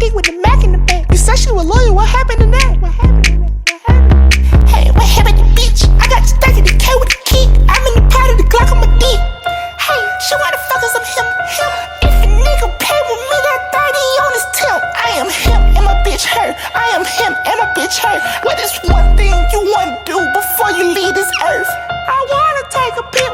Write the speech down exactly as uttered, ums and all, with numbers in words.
dick with the Mac in the back. You said she was loyal, what happened to that? What happened to that? What happened? Hey, what happened to bitch? I got you stuck in the K with the kick. I'm in the pot of the Glock on my dick. Hey, she wanna fuck us, I'm him, him. If a nigga pay with me, got thirty on his tip. I am him and my bitch her. I am him and my bitch her. What is one thing you wanna do before you leave this earth? I wanna take a pic